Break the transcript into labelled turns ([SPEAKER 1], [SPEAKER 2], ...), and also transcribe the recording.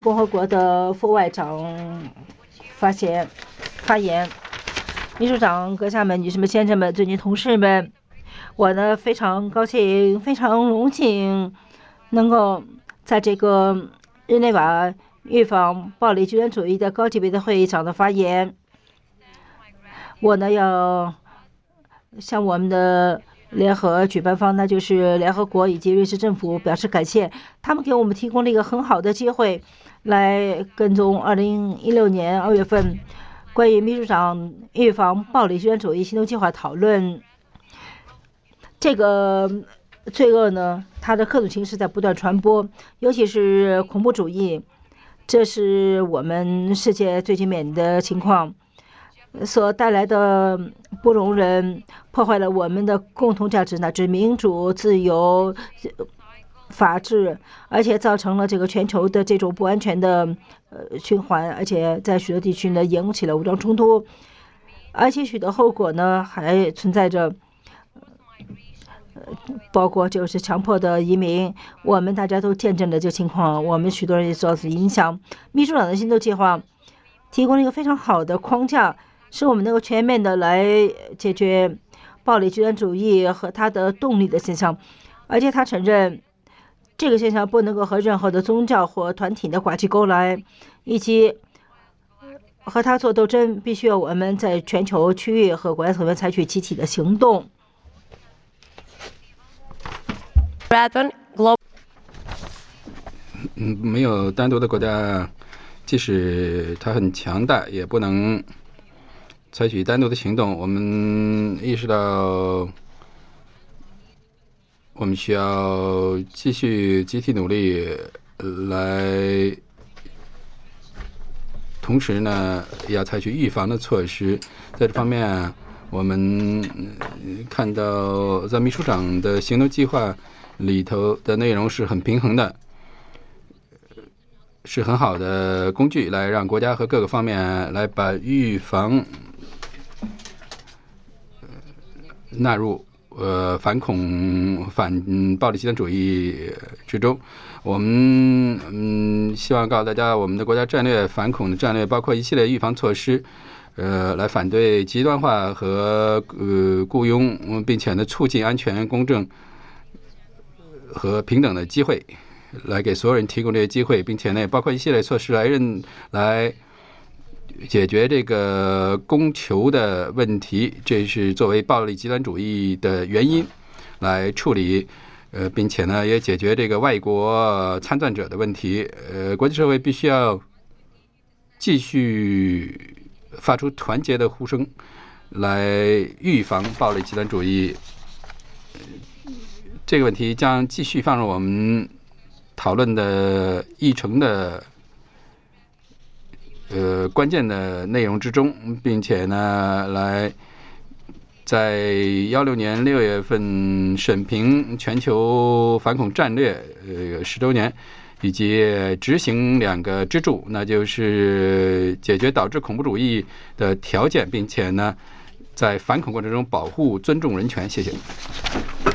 [SPEAKER 1] 共和国的副外长发言。秘书长阁下们、女士们、先生们、尊敬同事们，我呢非常高兴、非常荣幸能够在这个日内瓦预防暴力极端主义的高级别的会议上的发言。我呢要向我们的联合举办方，那就是联合国以及瑞士政府表示感谢，他们给我们提供了一个很好的机会，来跟踪2016年2月份关于秘书长预防暴力极端主义行动计划讨论。这个罪恶呢，它的各种形式在不断传播，尤其是恐怖主义，这是我们世界最近面临的情况。所带来的不容忍，破坏了我们的共同价值，乃至民主、自由、法治，而且造成了这个全球的这种不安全的循环，而且在许多地区呢引起了武装冲突，而且许多后果呢还存在着。包括就是强迫的移民，我们大家都见证了这个情况，我们许多人也受到影响。秘书长的行动计划提供了一个非常好的框架，使我们能够全面的来解决暴力极端主义和它的动力的现象，而且他承认这个现象不能够和任何的宗教或团体的挂起钩来，以及和他做斗争，必须要我们在全球区域和国家层面采取集体的行动。
[SPEAKER 2] 没有单独的国家，即使它很强大，也不能采取单独的行动。我们意识到，我们需要继续集体努力，来同时呢，要采取预防的措施。在这方面，我们看到在秘书长的行动计划里头的内容是很平衡的，是很好的工具，来让国家和各个方面来把预防纳入反暴力极端主义之中。我们希望告诉大家，我们的国家战略反恐的战略包括一系列预防措施，来反对极端化和雇佣，并且呢促进安全、公正和平等的机会，来给所有人提供这些机会，并且呢包括一系列措施来解决这个供求的问题，这是作为暴力极端主义的原因来处理，并且呢也解决这个外国参战者的问题。国际社会必须要继续发出团结的呼声，来预防暴力极端主义。这个问题将继续放入我们讨论的议程的关键的内容之中，并且呢，来在16年6月份审评全球反恐战略10周年，以及执行2个支柱，那就是解决导致恐怖主义的条件，并且呢，在反恐过程中保护、尊重人权。谢谢。